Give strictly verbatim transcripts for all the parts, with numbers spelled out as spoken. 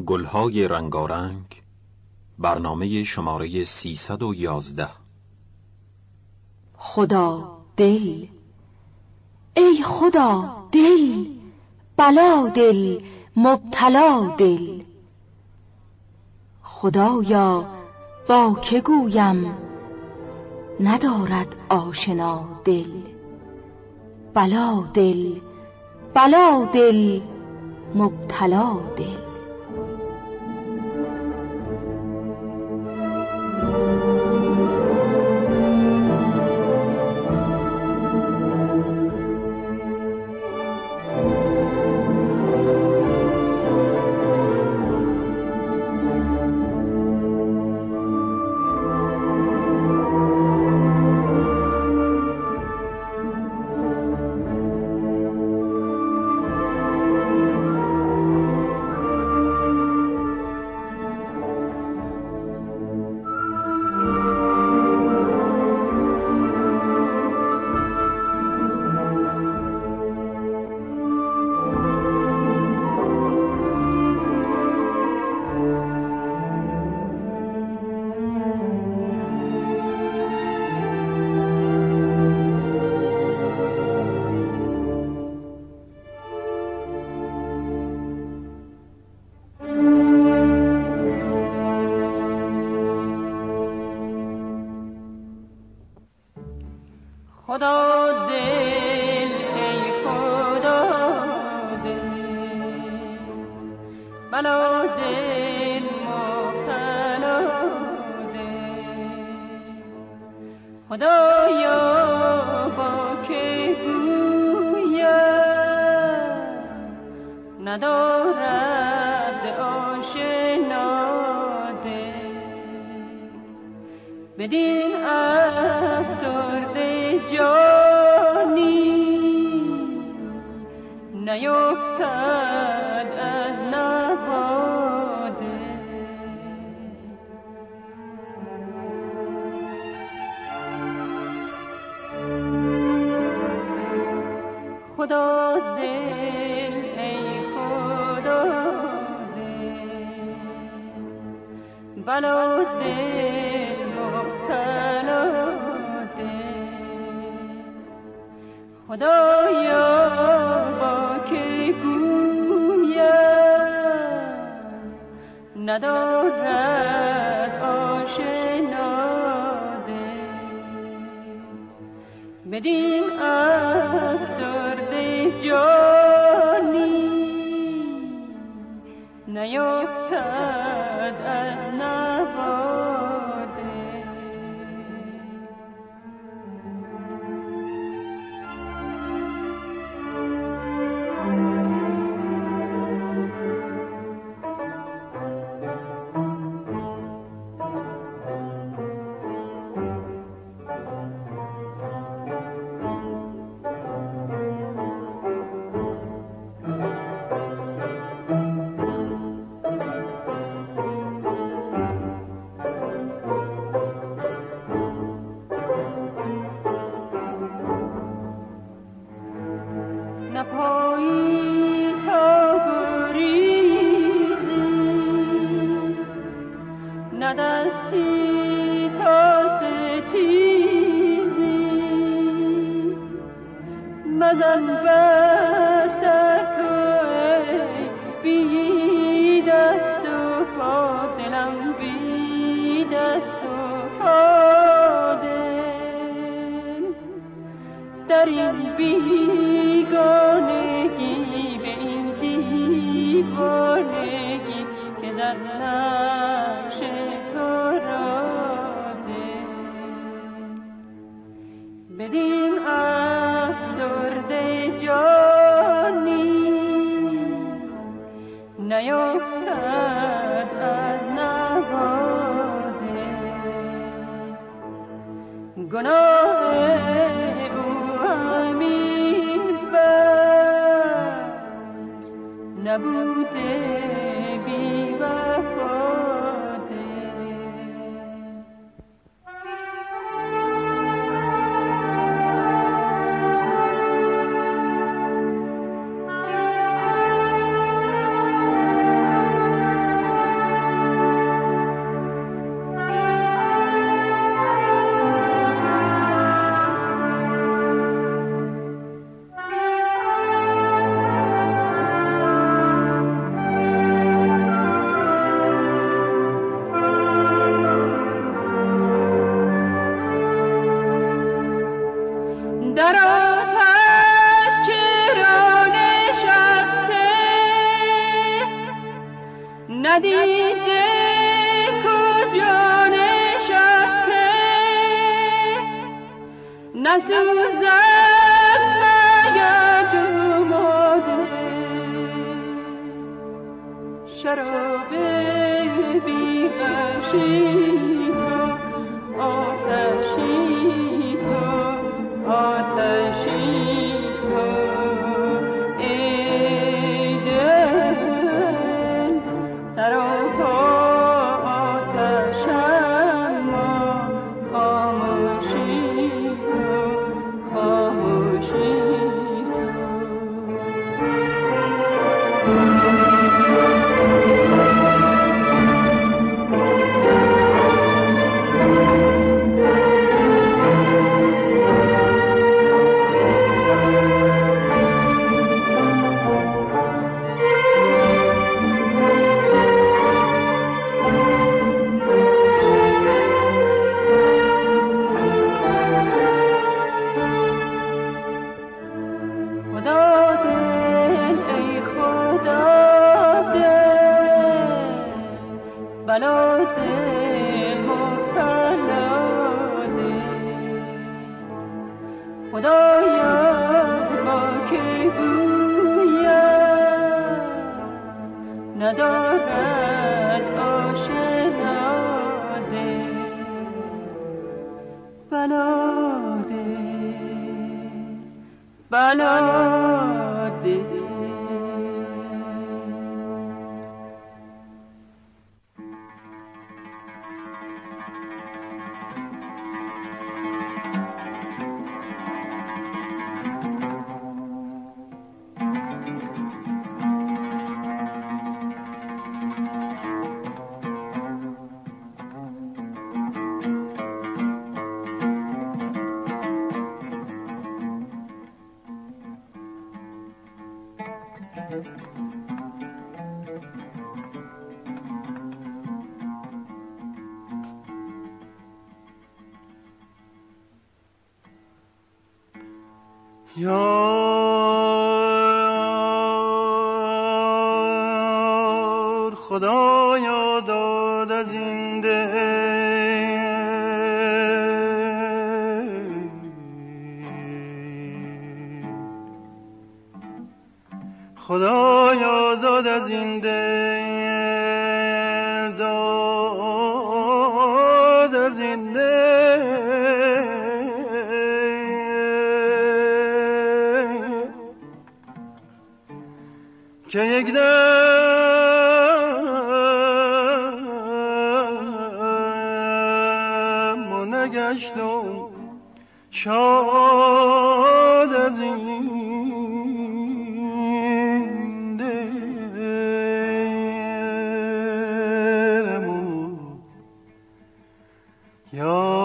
گلهای رنگارنگ، برنامه شماره سیصد و یازده. خدا دل، ای خدا دل، بلا دل، مبتلا دل. خدایا با که گویم ندارد آشنا دل. بلا دل، بلا دل، مبتلا دل. خدا دل، ای خدا دل، بلا دل، مبتلا دل. خدایا با که گویم ندارد آشنا دل. بدین افسرده جانی نیفتد از نواده. خدا دل، ای خدا دل، بلا دل، مبتلا دل. خدایا با که گویم ندارد آشنا دل. بدین افسرده جانی نیفتد از نواده. نپایی تا گریزی، ندستی تا ستیزی. مزن بر سر تو ای بی دست و پا، دلم بی دست و پا دل. در این بیگانگی به این دیوانگی که زد نقش تو را دل. بدین افسرده جانی نیفتد از نواده. گناه او همین بس نبوده بی وفاده. ندیده کجا نشسته نسوزد مگر جماده شراب بی‌غشی تو آتشی تو آتشی تو ای دل سراپا آتش اما خاموشی تو خاموشی ندارد آشنا دل بلا دل بلا دل یار خدایا داد از این دل خدایا داد از این دل داد از این دل که یک دم و نگشتم شاد از این دلمو یا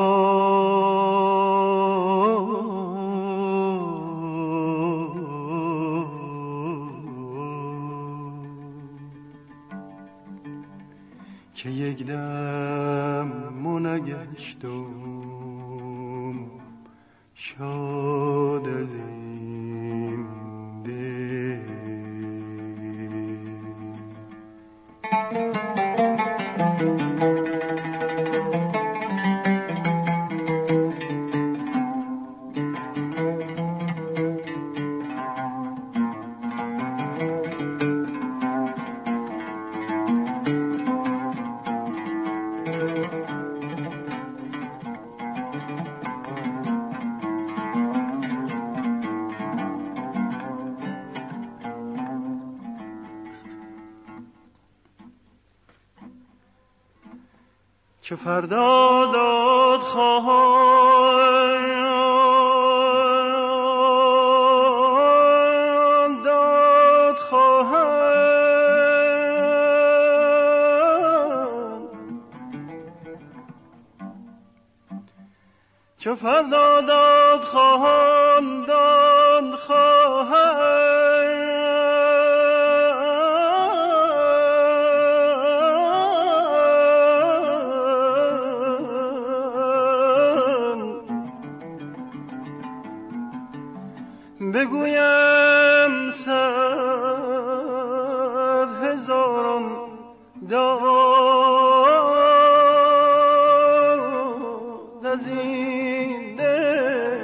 که یک دم و نگشتم شاد از این دل که فردا داد خواهم داد خواهم که فردا داد خواهم داد خواهم بگویم صد هزاران داد از این دل.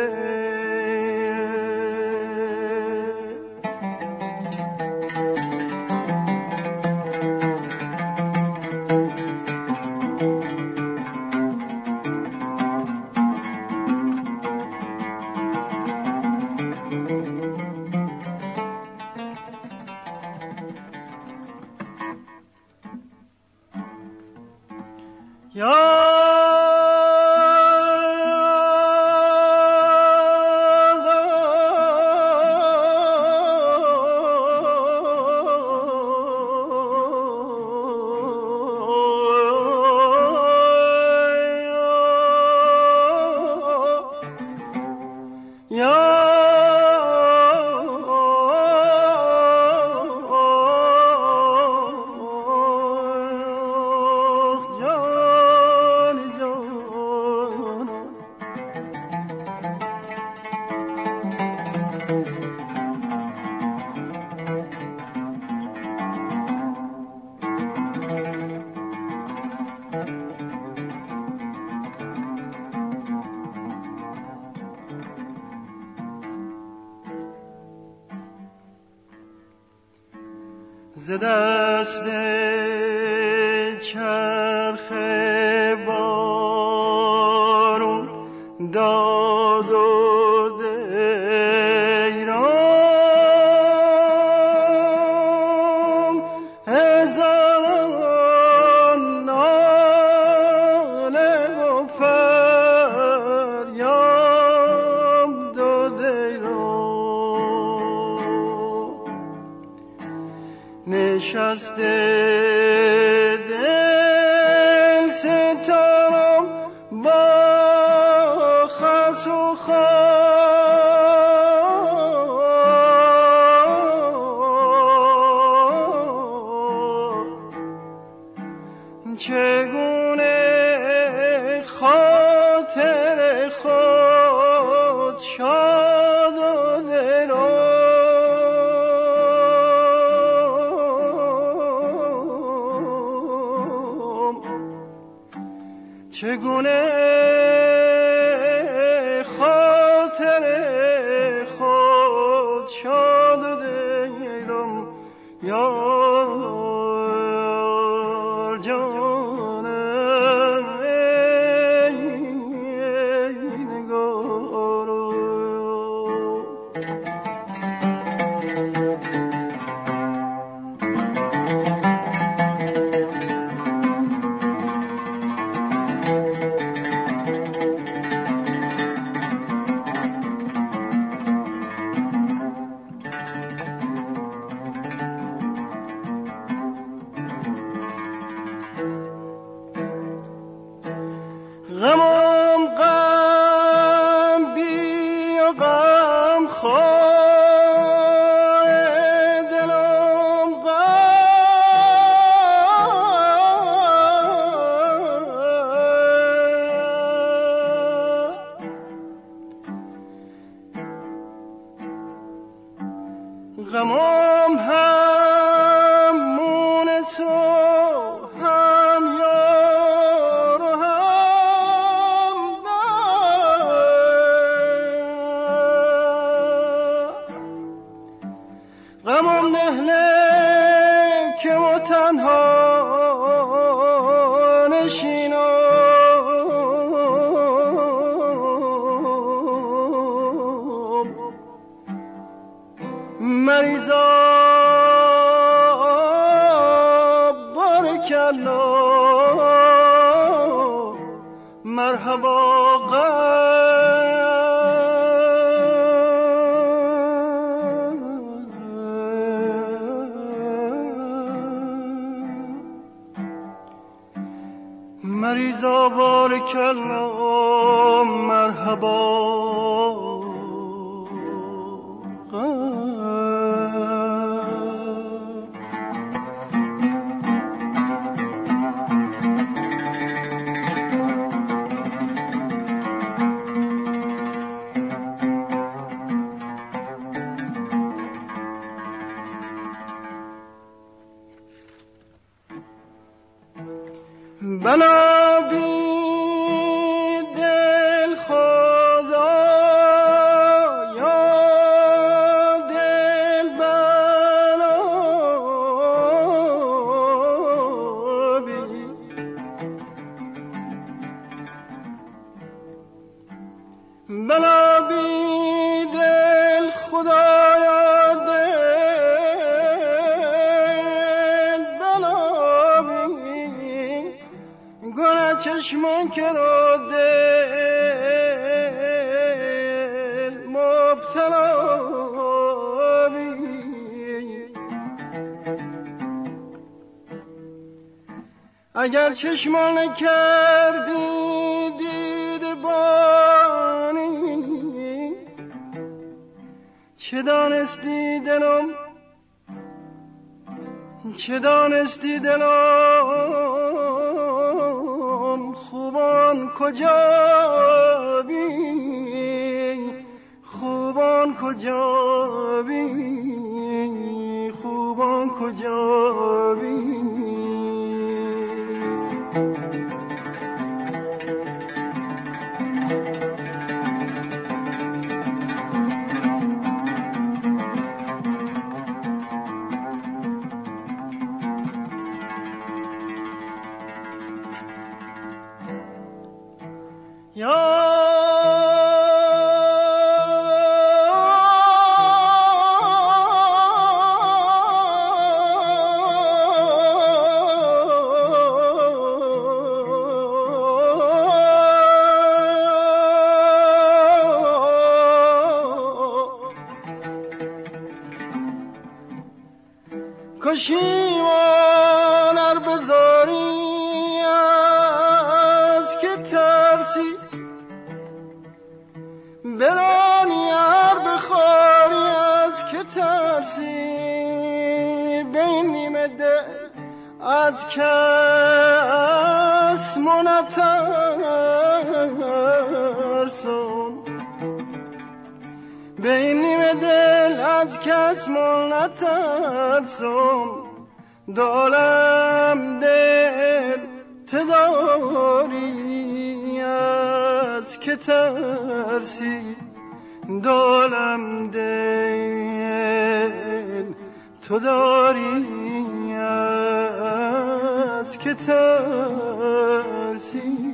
ز دست چرخ بارون داد و دیرم هزاران ناله و فریاد و دیرم نشسته دل ستارم با خس و خار چگونه خاطر خود شاد و دلم چگونه خاطر خود شاد و دلم یار جانم ای نگارو. غمم غم بی و غم خواه دلم غم غمم همون تو هم یار و هم غمم نهله که و تنها نشینم مریضا بارکالله مرحبا مریضا بارکالله مرحبا بنا بی دل خدا یا دل بنا بی بنا بی دل خدا یا دل بنا بی گناه چشمان که رو دل مبتلا بی اگر چشمان کردی دید بانی چه دانستی دلم چه دانستی دلم خوبان کجا بی خوبان کجا بی خوبان کجا بی کشیمان ار بذاری از که ترسی برانی ار بخواری از که ترسی به این نیمه دل از کس منترسون به این نیمه دل از کس منترسم دالم دل تداری از که ترسی دالم دل تو داری از که ترسی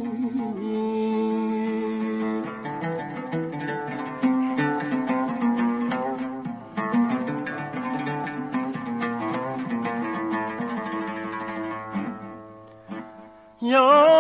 یا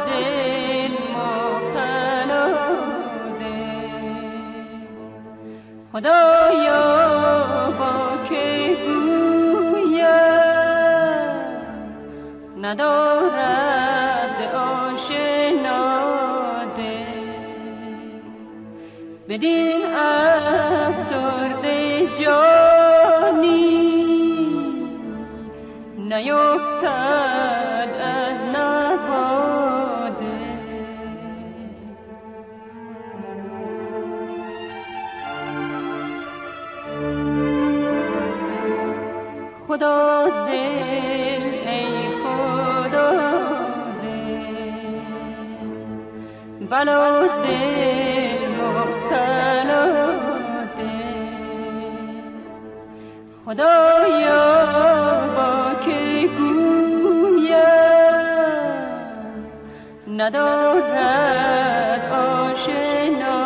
دل مبتلا دل خدایا با که گویم ندارد آشنا دل بدین افسرده جانی نیفتد از نواده خدا دل ای خدا دل بلا دل مبتلا دل خدایا با که گویم ندارد آشنا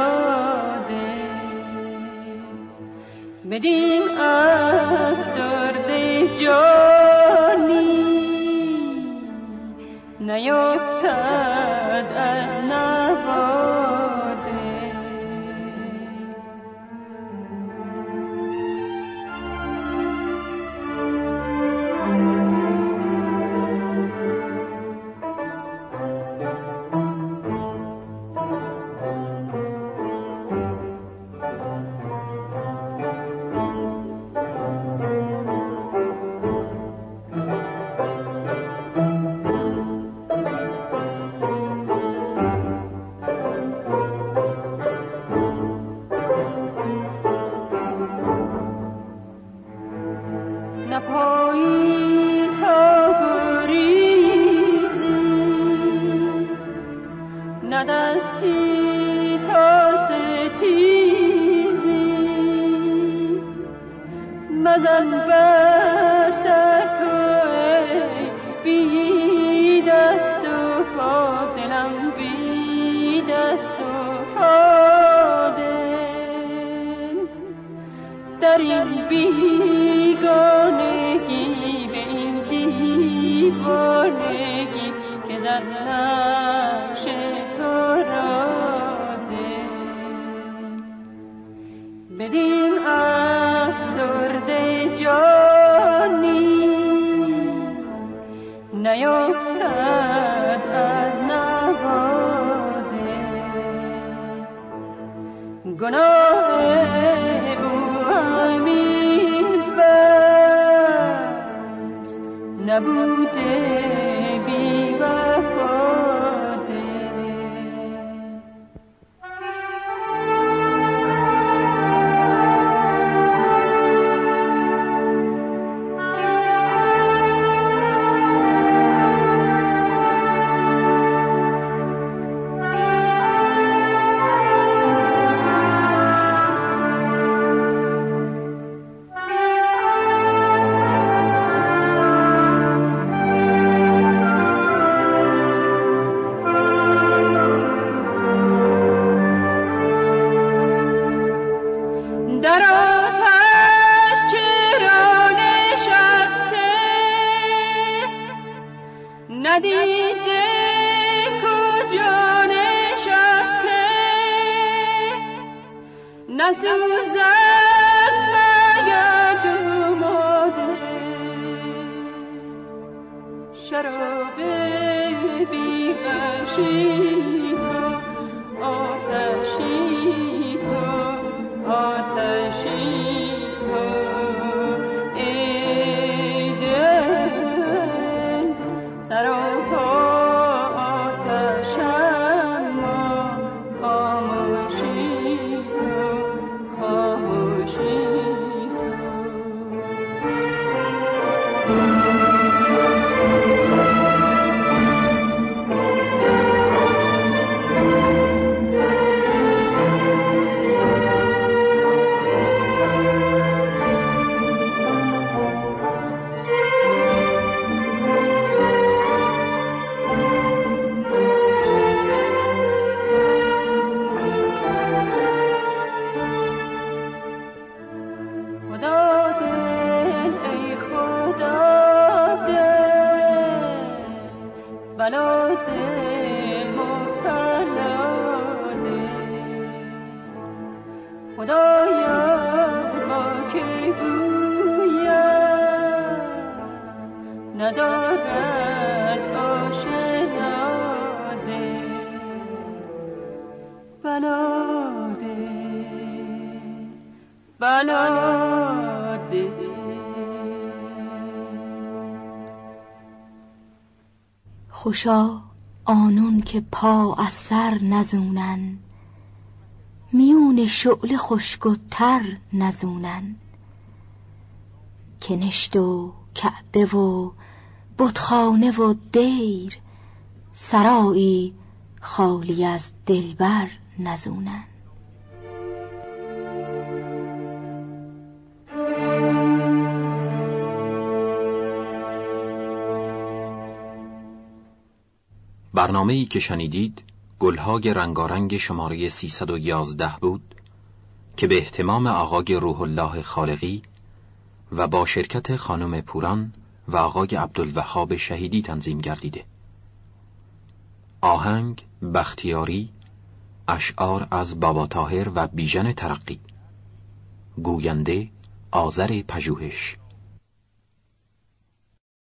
دل بدین افسرده جانی نیفتد از نواده نپایی تا گریزی ندستی تا ستیزی مزن بر سر تو ای بی دست و پا دلم بی دست و پا دل در این بیگانگی به این دیوانگی که زد نقش تو را دل بدین افسرده جانی نیفتد از نواده گناه او همین بس نبوده بی وفاده در آتش چرا نشسته ندیده کجا نشسته نسوزد مگر جماده شراب بی غشی تو آتشی تو آتشی تو ای دل سراپا آتش اما خاموشی تو خاموشی تو بلا دل مبتلا دل خدایا با که گویم ندارد آشنا دل بلا دل بلا دل. خوشا آنون که پا از سر نزونن، میون شعله خشک و تر نزونن، کنشت و کعبه و بتخانه و دیر، سرایی خالی از دلبر نزونن. برنامه‌ای که شنیدید گلهای رنگارنگ شماره سیصد و یازده بود که به اهتمام آقای روح الله خالقی و با شرکت خانم پوران و آقای عبدالوهاب شهیدی تنظیم گردیده. آهنگ بختیاری، اشعار از بابا طاهر و بیژن ترقی، گوینده آذر پژوهش.